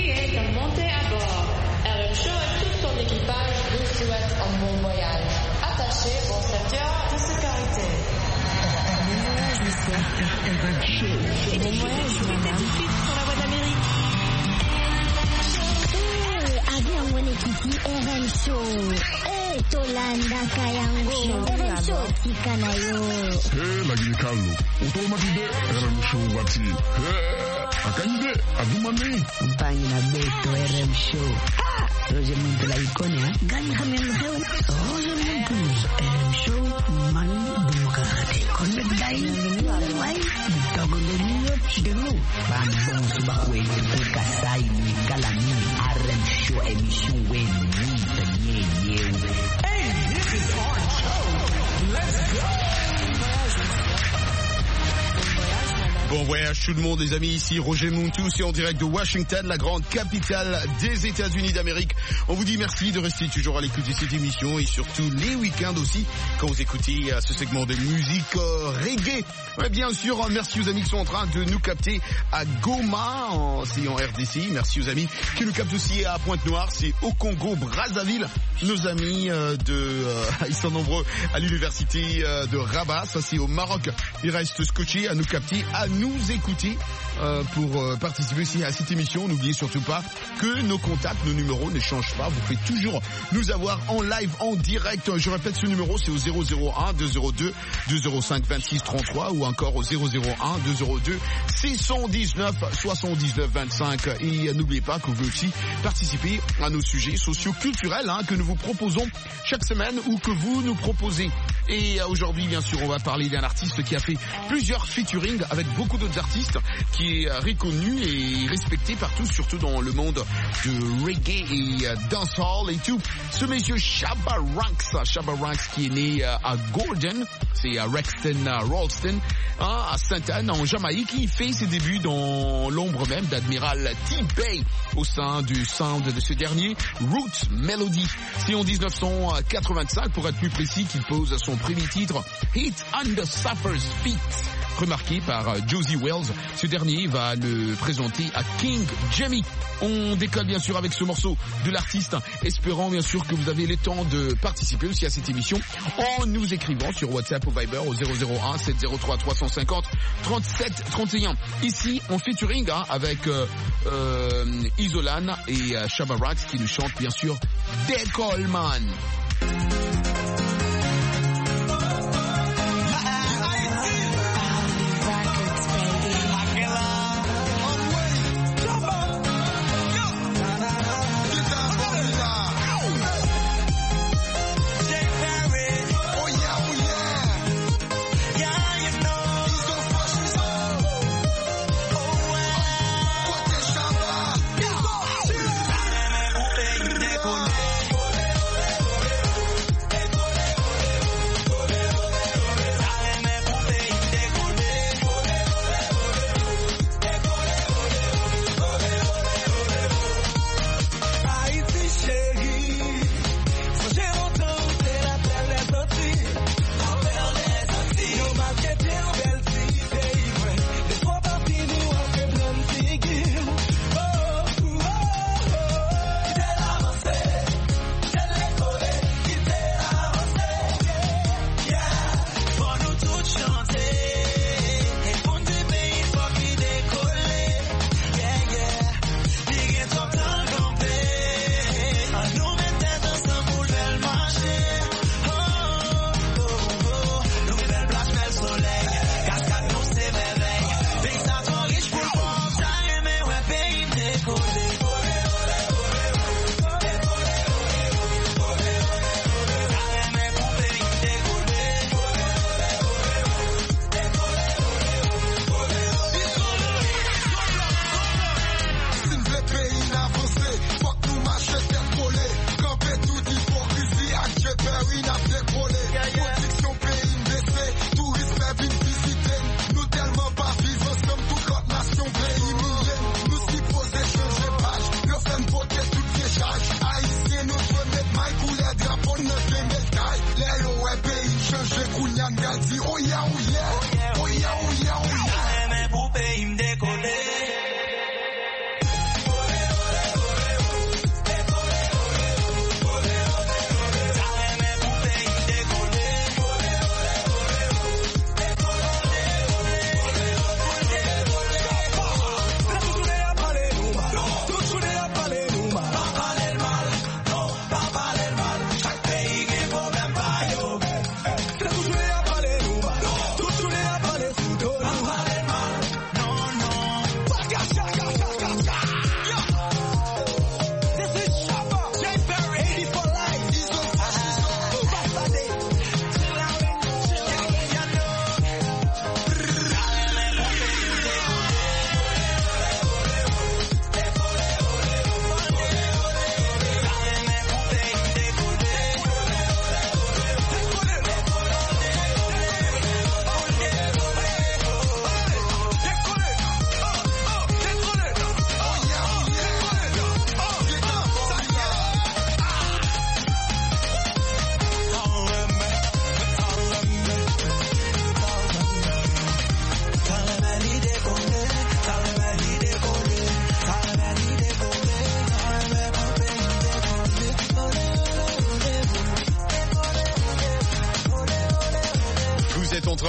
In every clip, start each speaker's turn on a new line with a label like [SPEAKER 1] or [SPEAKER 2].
[SPEAKER 1] qui est de monter à bord. RM Show et tout son équipage vous souhaitent un bon voyage. Attachez vos ceintures de sécurité.
[SPEAKER 2] Bon voyage, madame. Tout de suite sur la voie d'Amérique.
[SPEAKER 3] Avion mwenyekiti RM Show. Tolanda kayango. RM Show tikanayo.
[SPEAKER 4] Lagi Carlo. Automatide RM Show wati. Akanyide adumani.
[SPEAKER 5] Mpangi na beto RM Show. Roger Muntu la ikonia.
[SPEAKER 3] Gani khamel khaw.
[SPEAKER 5] Roger Muntu RM Show man dumukakate. Konde dai. Wai. Tagoleniyo chidelu. Bambong subakwe kuka sai ni kalani. RM Show emission when ni tanye.
[SPEAKER 6] Hey, this is our show. Let's go.
[SPEAKER 7] Bon voyage tout le monde les amis, ici Roger Muntu, c'est en direct de Washington, la grande capitale des États-Unis d'Amérique. On vous dit merci de rester toujours à l'écoute de cette émission et surtout les week-ends aussi quand vous écoutez ce segment de musique reggae. Ouais, bien sûr, merci aux amis qui sont en train de nous capter à Goma, c'est en RDC. Merci aux amis qui nous captent aussi à Pointe-Noire, c'est au Congo, Brazzaville. Nos amis ils sont nombreux à l'université de Rabat, ça c'est au Maroc. Ils restent scotchés à nous capter, à nous écouter pour participer aussi à cette émission. N'oubliez surtout pas que nos contacts, nos numéros ne changent pas. Vous pouvez toujours nous avoir en live, en direct. Je répète ce numéro, c'est au 001 202 205 26 33 ou encore au 001 202 619 79 25. Et n'oubliez pas que vous pouvez aussi participer à nos sujets socio-culturels que nous vous proposons chaque semaine ou que vous nous proposez. Et aujourd'hui, bien sûr, on va parler d'un artiste qui a fait plusieurs featuring avec beaucoup d'autres artistes, qui est reconnu et respecté partout, surtout dans le monde de reggae et dancehall et tout. Ce monsieur Shabba Ranks qui est né à Gordon, c'est à Ralston, à Sainte-Anne en Jamaïque. Il fait ses débuts dans l'ombre même d'Admiral T-Bay au sein du sound de ce dernier, Roots Melody. C'est en 1985, pour être plus précis, qu'il pose son premier titre, Hit Under Suffer's Feet, remarqué par Josie Wells. Ce dernier va le présenter à King Jammy. On décolle bien sûr avec ce morceau de l'artiste, espérant bien sûr que vous avez le temps de participer aussi à cette émission en nous écrivant sur WhatsApp ou Viber au 001 703 350 37 31. Ici on featuring avec Isolan et Shabba Ranks qui nous chantent bien sûr Decolman.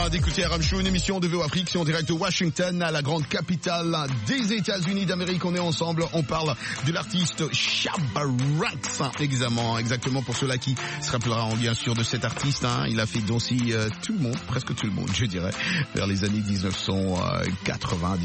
[SPEAKER 7] train d'écouter RM Show, une émission de VO Afrique, c'est en direct de Washington, à la grande capitale des États-Unis d'Amérique. On est ensemble, on parle de l'artiste Shabba Ranks, exactement pour ceux-là qui se rappelleront bien sûr de cet artiste. Il a fait danser tout le monde, presque tout le monde, je dirais, vers les années 1980,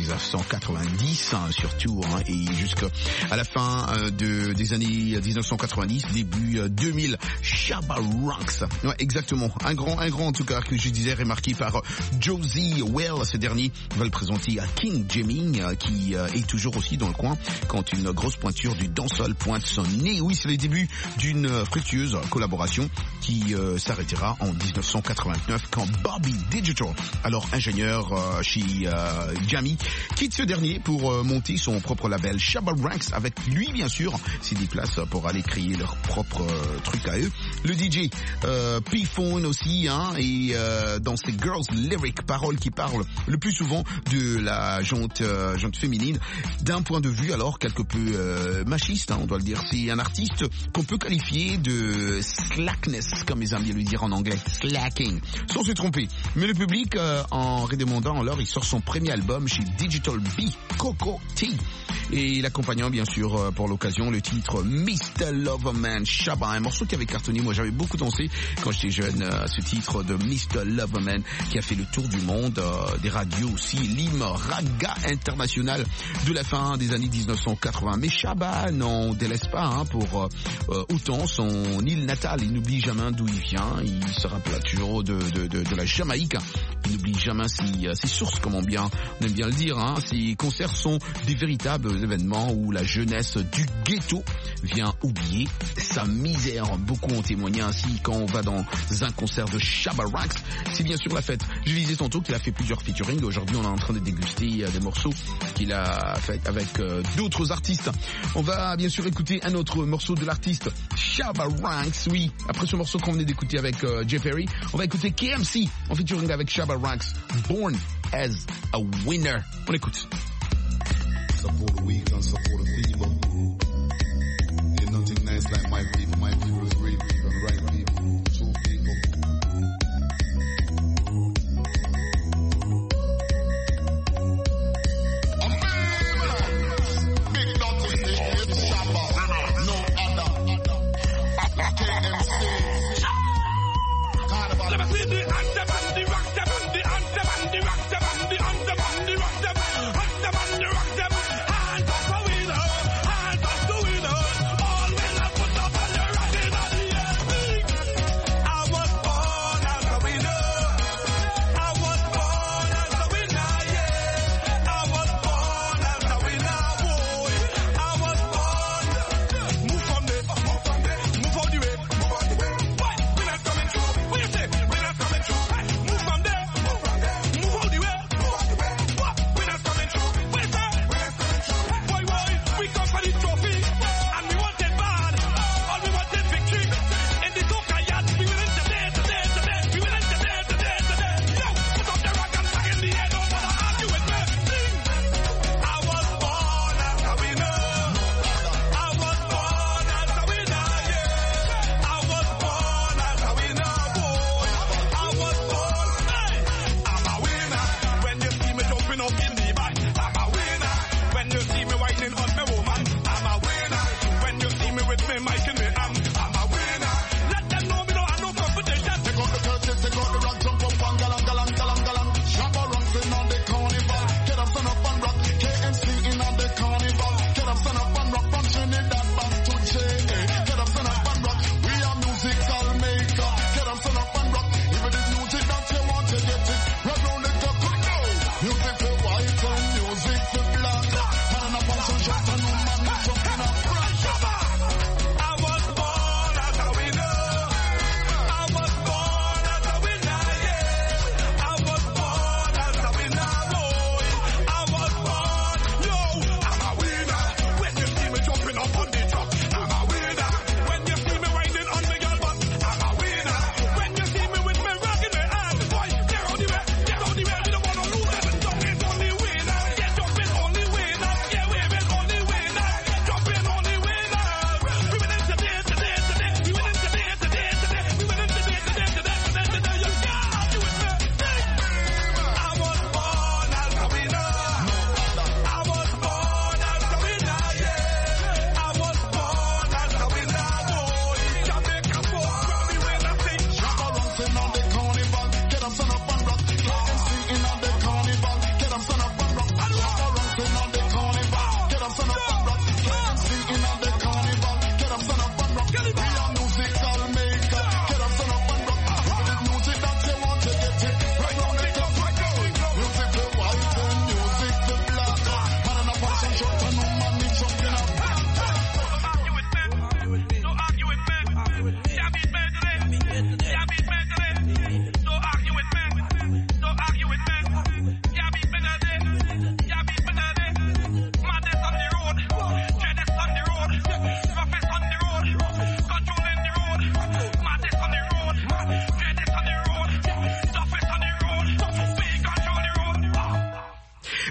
[SPEAKER 7] 1990 surtout, et jusqu'à la fin des années 1990, début 2000. Shabba Ranks, ouais, exactement, un grand en tout cas, que je disais, remarqué par Josie Well. Ce dernier va le présenter à King Jamming, qui est toujours aussi dans le coin quand une grosse pointure du dancehall pointe son nez. Oui, c'est le début d'une fructueuse collaboration qui s'arrêtera en 1989 quand Bobby Digital, alors ingénieur chez Jammy, quitte ce dernier pour monter son propre label Shabba Ranks. Avec lui, bien sûr, s'y déplace pour aller créer leur propre truc à eux. Le DJ P-Phone aussi, et dans ses Girls Lyric, paroles qui parlent le plus souvent de la jante féminine, d'un point de vue alors quelque peu machiste, on doit le dire. C'est un artiste qu'on peut qualifier de slackness, comme ils aiment bien le dire en anglais, slacking, sans se tromper. Mais le public, en redemandant alors, il sort son premier album chez Digital B, Coco T, et l'accompagnant bien sûr pour l'occasion le titre Mr. Loverman Shabba, un morceau qui avait cartonné. Moi j'avais beaucoup dansé quand j'étais jeune, ce titre de Mr. Loverman qui a fait le tour du monde, des radios aussi, l'hymne raga international de la fin des années 1980. Mais Shabba n'en délaisse pas pour autant son île natale. Il n'oublie jamais d'où il vient, il se rappelle toujours de la Jamaïque. Il n'oublie jamais ses sources, comme on aime bien le dire. Ses concerts sont des véritables événements où la jeunesse du ghetto vient oublier sa misère. Beaucoup ont témoigné ainsi quand on va dans un concert de Shabba Ranks. C'est bien sûr la fête. Je disais tantôt qu'il a fait plusieurs featuring. Aujourd'hui, on est en train de déguster des morceaux qu'il a fait avec d'autres artistes. On va bien sûr écouter un autre morceau de l'artiste Shabba Ranks. Oui, après ce morceau qu'on venait d'écouter avec Jay Perry, on va écouter KMC en featuring avec Shabba Ranks, Born as a Winner. On écoute.
[SPEAKER 8] Support the weak and support the feeble. Ain't nothing nice like my people. My people is real people, the right people, true people. Big nothing is Shabba, no other. KMC. Let me see the anthem and the rock them and the anthem and the rock them and the anthem and the rock them.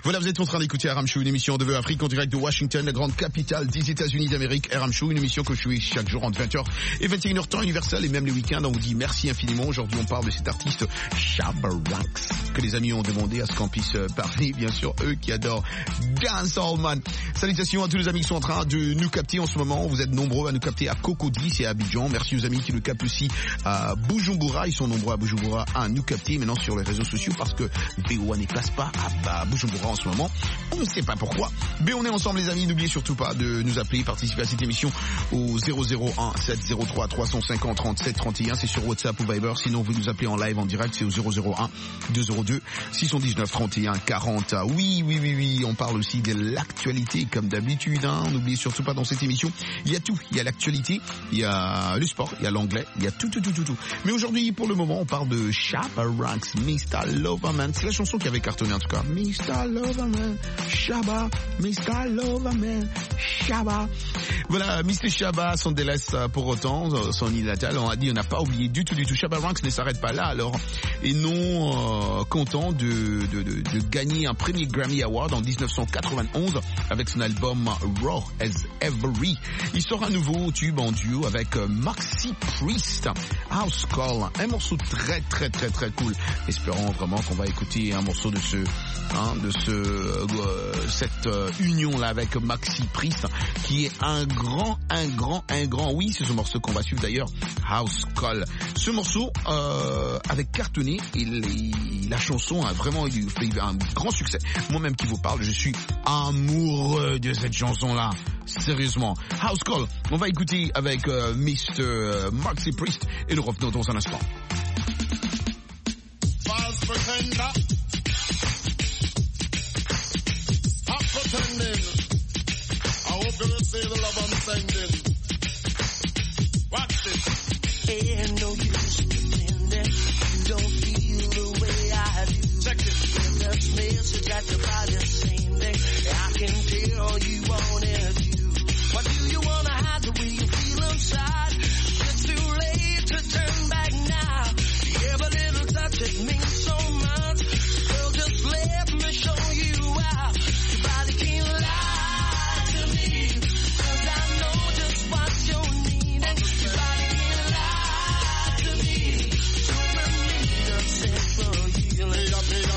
[SPEAKER 7] Voilà, vous êtes en train d'écouter RM Show, une émission de Vœux Afrique en direct de Washington, la grande capitale des États-Unis d'Amérique. RM Show, une émission que je suis chaque jour entre 20h et 21h temps universel et même les week-ends. On vous dit merci infiniment. Aujourd'hui, on parle de cet artiste Shabba Ranks que les amis ont demandé à ce qu'on puisse parler. Bien sûr, eux qui adorent Dancehall Man. Salutations à tous les amis qui sont en train de nous capter en ce moment. Vous êtes nombreux à nous capter à Cocody et à Abidjan. Merci aux amis qui nous captent aussi à Bujumbura. Ils sont nombreux à Bujumbura à nous capter maintenant sur les réseaux sociaux parce que VOA ne passe pas à Bujumbura en ce moment. On ne sait pas pourquoi. Mais on est ensemble les amis. N'oubliez surtout pas de nous appeler, participer à cette émission au 001 703 350 37 31. C'est sur WhatsApp ou Viber. Sinon vous nous appelez en live en direct. C'est au 001 202 619 31 40. Oui. On parle aussi de l'actualité comme d'habitude. N'oubliez surtout pas dans cette émission. Il y a tout. Il y a l'actualité. Il y a le sport. Il y a l'anglais. Il y a tout. Mais aujourd'hui, pour le moment, on parle de Shabba Ranks, Mr. Loverman. C'est la chanson qui avait cartonné en tout cas. Mr. Loverman, Shabba, Mr. Loverman, Shabba. Voilà, Mr. Shabba s'en délaisse pour autant, son île natale. On a dit, on n'a pas oublié du tout. Shabba Ranks ne s'arrête pas là alors. Et non content de gagner un premier Grammy Award en 1991 avec son album Raw as Every. Il sort un nouveau tube en duo avec Maxi Priest, House Call, un morceau très cool. Espérons vraiment qu'on va écouter un morceau de cette union là avec Maxi Priest qui est un grand. Oui, c'est ce morceau qu'on va suivre d'ailleurs, House Call. Ce morceau avec cartonné et la chanson a vraiment fait un grand succès. Moi-même qui vous parle, je suis amoureux de cette chanson là. Sérieusement, House Call. On va écouter avec Mr. Maxi Priest et nous revenons dans un instant.
[SPEAKER 4] False pretender. Stop pretending. I hope you receive the love I'm sending. Watch this.
[SPEAKER 6] Ain't no use pretending you don't feel the way I do.
[SPEAKER 4] Check it.
[SPEAKER 6] In this message at your body same thing. I can tell you want it. Why do you wanna hide the way you feel inside? It's too late to turn back now. Every little touch, it means so much. Girl, just let me show you how. Your body can't lie to me, 'cause I know just what you're needing. Your body can't lie to me, so we need a sexual healing.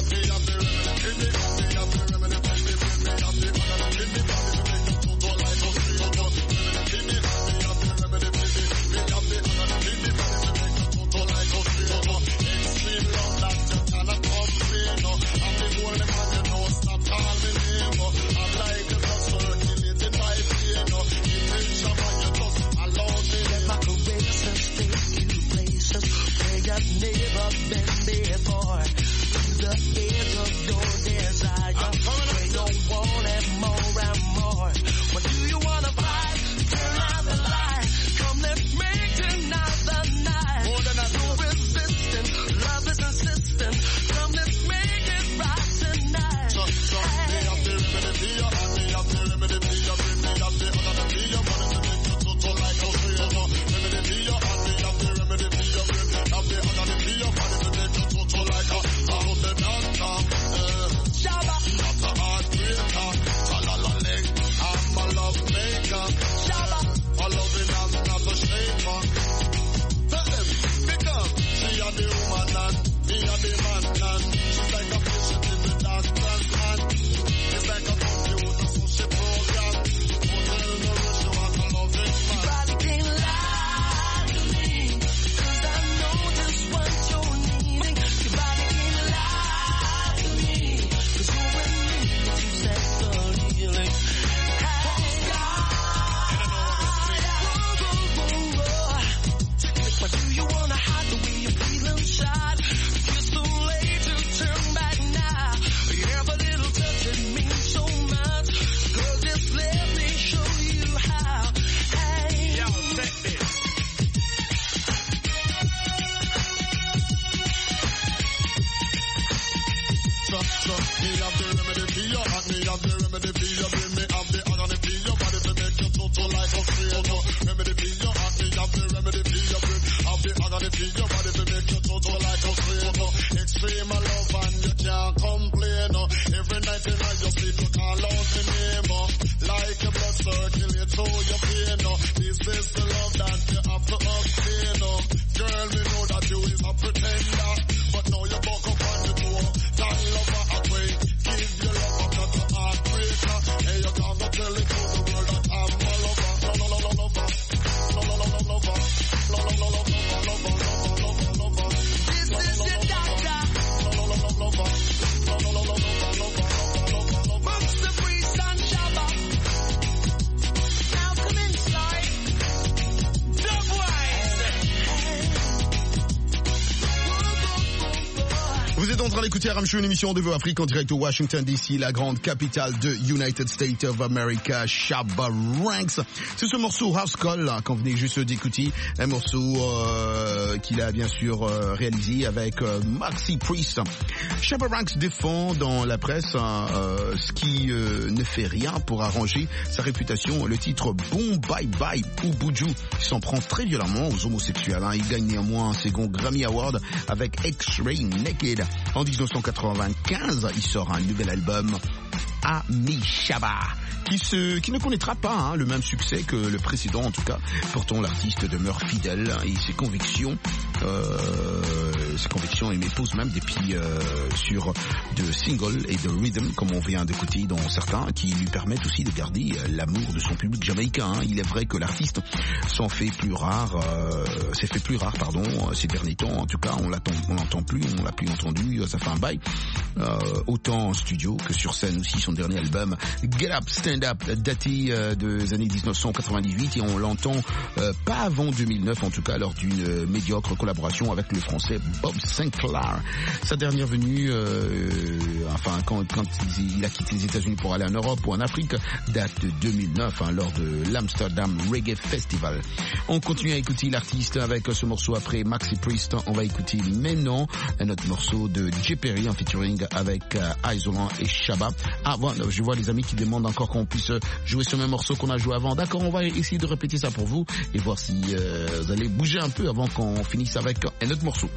[SPEAKER 6] I've never been before. To the edge of your desire. We don't want it more and more. What do you wanna fight? Turn out the light. Come, let's make tonight the night. No resistance, love is insistent. Come, let's make it right tonight.
[SPEAKER 4] Me have the remedy for you, and me have the remedy for you. Bring me up the other for you, wanna make you total like a freak. Remedy for you, and me have the remedy for you. Bring me up the other for you, wanna make you total like a out the doctor.
[SPEAKER 6] Shabba,
[SPEAKER 4] Not a heartbreaker, talala leg, I'm a love maker.
[SPEAKER 6] Shabba,
[SPEAKER 4] A loving and not a shaker. Tell them, because she a the woman and me a the man and she's like a patient in the doctor's hand. It's like a computer, so she program. Don't tell no rush, you want a loving man.
[SPEAKER 6] body can't lie to me, 'cause I know just what you're needing. Your body can't lie to me, 'cause you're with me to sexual healing. Hey, God. But do you wanna hide the way you feel inside? It's too late to turn back now. Every little touch, it means so much. Girl, just let me show you how. Hey.
[SPEAKER 4] Yo, check this. So, me have the remedy for you, and me have the remedy for you. Bring me have the agony for you, body to make you total like a freak. Remedy for you, and me have the remedy for you. Bring have the agony for you, body to make you total like a freak. Extreme love and you can't complain. Every night in your around the name, like your blood circulate through your vein. This is the love that you have to obtain. Girl, we know that you is a pretender, but now you buck up on the door. That lover away, give your love up, not a heartbreaker. Hey, you can't go tell it to the world that I'm a lover. Lover. This is the doctor. Master Priest and Shabba. Now come inside.
[SPEAKER 7] Vous êtes en train d'écouter RM Show, une émission de Voix Afrique en direct au Washington DC, la grande capitale de United States of America. Shabba Ranks. C'est ce morceau House Call qu'on venait juste d'écouter, un morceau qu'il a bien sûr réalisé avec Maxi Priest. Shabba Ranks défend dans la presse ce qui ne fait rien pour arranger sa réputation. Le titre Bon Bye Bye ou Buju s'en prend très violemment aux homosexuels. Il gagne néanmoins un second Grammy Award avec X-Ray Naked. En 1995, il sort un nouvel album, Ami Shabba, qui ne connaîtra pas le même succès que le précédent en tout cas. Pourtant l'artiste demeure fidèle et ses convictions il m'épose même des pieds sur de singles et de rhythm comme on vient d'écouter dans certains, qui lui permettent aussi de garder l'amour de son public jamaïcain. Il est vrai que l'artiste s'est fait plus rare ces derniers temps. En tout cas on l'entend plus, on l'a plus entendu, ça fait un bail, autant en studio que sur scène aussi. Son dernier album Get Up Stand Up daté des années 1998 et on l'entend pas avant 2009 en tout cas, lors d'une médiocre collaboration avec le français Bob Sinclair. Sa dernière venue quand il a quitté les États-Unis pour aller en Europe ou en Afrique date de 2009 lors de l'Amsterdam Reggae Festival. On continue à écouter l'artiste avec ce morceau après Maxi Priest. On va écouter maintenant un autre morceau de J. Perry en featuring avec Isolant et Shabba. Je vois les amis qui demandent encore qu'on puisse jouer ce même morceau qu'on a joué avant. D'accord, on va essayer de répéter ça pour vous et voir si vous allez bouger un peu avant qu'on finisse avec un autre morceau.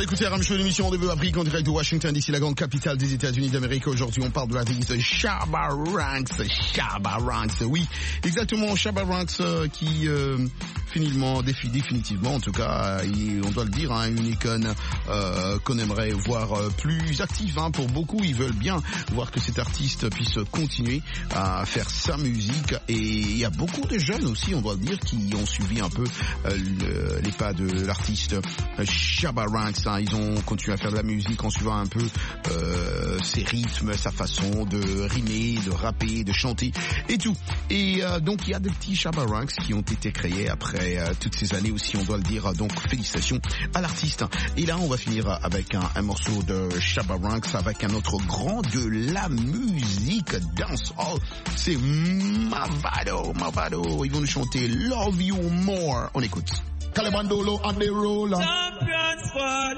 [SPEAKER 7] écoutez RM Show, l'émission Rendez-vous Afrique en direct de Washington, d'ici la grande capitale des États-Unis d'Amérique. Aujourd'hui, on parle de la vie de Shabba Ranks. Shabba Ranks, oui, exactement, Shabba Ranks qui définitivement, en tout cas, on doit le dire, une icône qu'on aimerait voir plus active. Pour beaucoup, ils veulent bien voir que cet artiste puisse continuer à faire sa musique. Et il y a beaucoup de jeunes aussi, on doit le dire, qui ont suivi un peu les pas de l'artiste Shabba Ranks. Ils ont continué à faire de la musique en suivant un peu ses rythmes, sa façon de rimer, de rapper, de chanter et tout. Et donc il y a des petits Shabba Ranks qui ont été créés après toutes ces années aussi, on doit le dire. Donc félicitations à l'artiste. Et là on va finir avec un morceau de Shabba Ranks avec un autre grand de la musique dancehall. C'est Mavado. Ils vont nous chanter Love You More. On écoute.
[SPEAKER 4] Calibandolo and the roller.
[SPEAKER 6] Champion squad.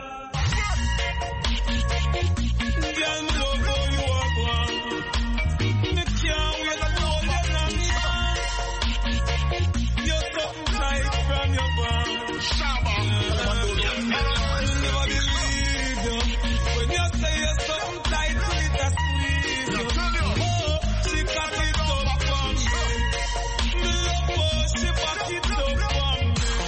[SPEAKER 6] Girl, me love how you are born. Me can't wait to hold you long. You're something tight from your bond.
[SPEAKER 4] Shabba.
[SPEAKER 6] I'll never believe you when you say you're something tight, sweet as squeeze you. Oh, she got it up on me. Me love how she back it up on me.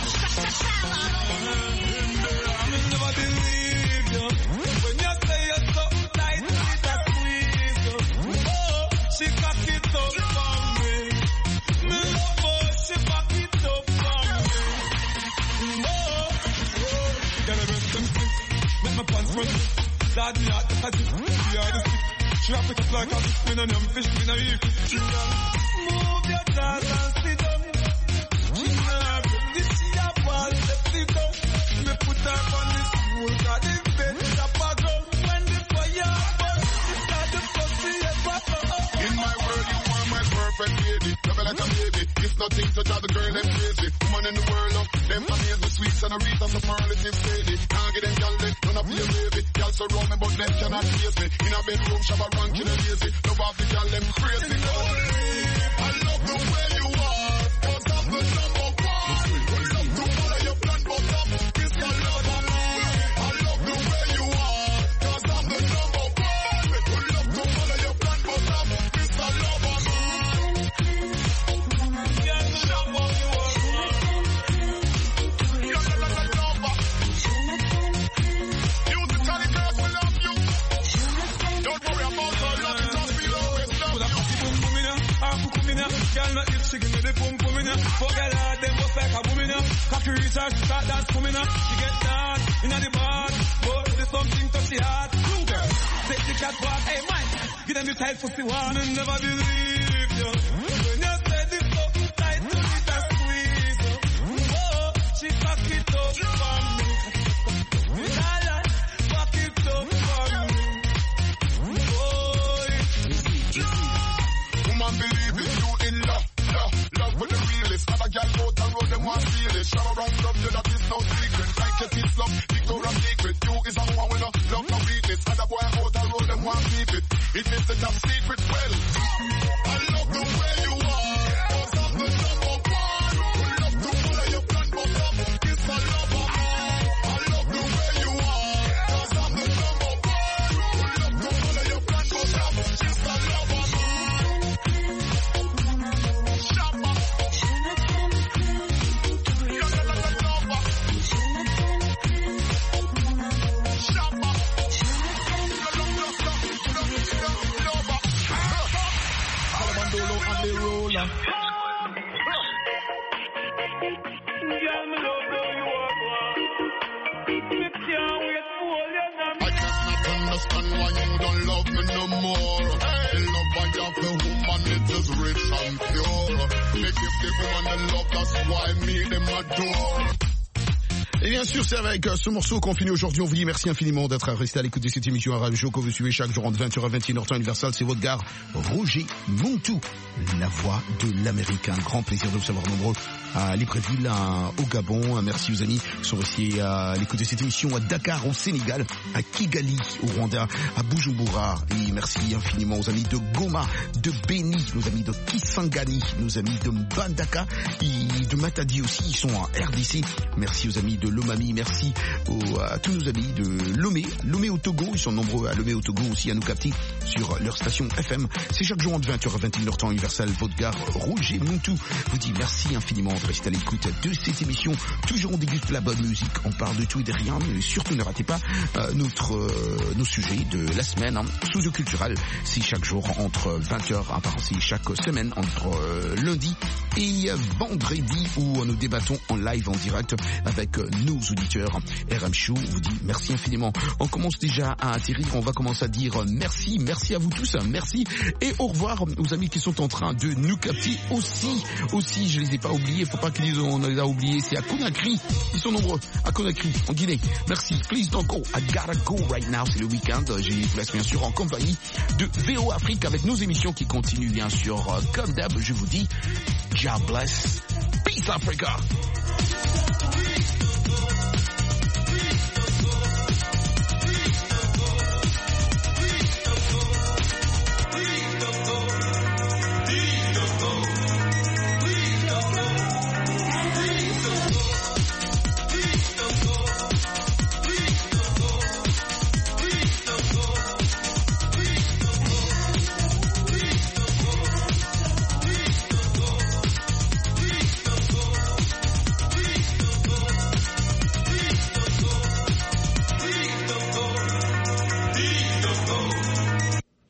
[SPEAKER 6] I'll never believe you when you say you're something tight, sweet as squeeze you. Oh, she got it up on me. Me love how she back it up on me. Get a rest them stick, make my pants run. Dad me out the stick, we are the stick. She wrap it up like a fish, me no yum fish, me no eat. Move your dance and sit down. She not this she a ball, let it go. Me put her on this stool, got the bed up a go. When the fire burns, she start the pussy ever go.
[SPEAKER 4] In my world, you are my perfect lady. Love like a baby. It's nothing to drive the girl them crazy. Woman in the world, them amaze the sweets and the reason superlative lady. Can't get them gal, none of your baby. Gal surround me, but them cannot chase me. In a bedroom, Shabba Ranks in a lazy. Love off the gal, them crazy. I love the way you are, 'cause I'm the number one. Love to follow your plan, but I'm Mr. Lover. I love the way you are, 'cause I'm the number one. Love to follow your plan, but I'm Mr. Lover.
[SPEAKER 6] Yeah, Shabba, you are
[SPEAKER 4] Musically, girls will love you. Don't worry about her love, just be always love you.
[SPEAKER 6] Girl, not if she give me the pum pum in ya. Fuck girl hard, them bust like a boom in ya. Cocky reach her, she start dance pum in ya. She get down inna the bar, but there's something touch the heart. Blue girl, take the cat walk. Hey man, give them the tight pussy one and never believe you. When you say this so tight, to it and squeeze you. Oh, she cock it up for me. Girl, cock it up for me.
[SPEAKER 4] Woman, believe it, you in love, love with the realest. Other gal out the road, them want feel it. Shabba Ranks love you, that is no secret. Like your kids love, Victoria's Secret. You is a woman with no love, no weakness. Other boy out the road, them want keep it. It is the top secret, well. I love the way you are, 'cause I'm the number one. Love to follow your plan, but I'm Mr. Lover. I love the way you are, 'cause I'm the number one. Love to follow your plan, but I'm Mr. Lover. Shabba. Calibandolo and the roller.
[SPEAKER 6] Girl, me love how you are born. Me can't wait to hold you now.
[SPEAKER 4] I cannot understand why you don't love me no more. The love I have for woman, it is rich and pure. Me give the woman the love, that's why me them adore.
[SPEAKER 7] Et bien sûr, c'est avec ce morceau qu'on finit aujourd'hui. On vous dit merci infiniment d'être resté à l'écoute de cette émission à Radio Show que vous suivez chaque jour entre 20h à 21h temps universal. C'est votre gars, Roger Montou, la voix de l'Amérique. Un grand plaisir de vous savoir nombreux à Libreville, au Gabon. Merci aux amis qui sont restés à l'écoute de cette émission à Dakar, au Sénégal, à Kigali, au Rwanda, à Bujumbura. Et merci infiniment aux amis de Goma, de Beni, nos amis de Kisangani, nos amis de Mbandaka et de Matadi aussi. Ils sont en RDC. Merci aux amis de Lomami, merci à tous nos amis de Lomé au Togo, ils sont nombreux à Lomé au Togo aussi à nous capter sur leur station FM. C'est chaque jour entre 20h à 21h temps universel. Votre gars Roger Montou vous dit merci infiniment de rester à l'écoute de cette émission. Toujours on déguste la bonne musique, on parle de tout et de rien, mais surtout ne ratez pas nos sujets de la semaine, socio-culturel. C'est chaque jour entre 20h, c'est chaque semaine entre lundi et vendredi où nous débattons en live, en direct avec nos auditeurs. RM Show vous dit merci infiniment. On commence déjà à atterrir, on va commencer à dire merci à vous tous, merci et au revoir aux amis qui sont en train de nous capter aussi, je les ai pas oubliés, faut pas qu'ils disent on les a oubliés, c'est à Conakry, ils sont nombreux, à Conakry, en Guinée, merci, please don't go, I gotta go right now, c'est le week-end, je vous laisse bien sûr en compagnie de VO Afrique avec nos émissions qui continuent bien sûr, comme d'hab, je vous dis, God bless, peace Africa.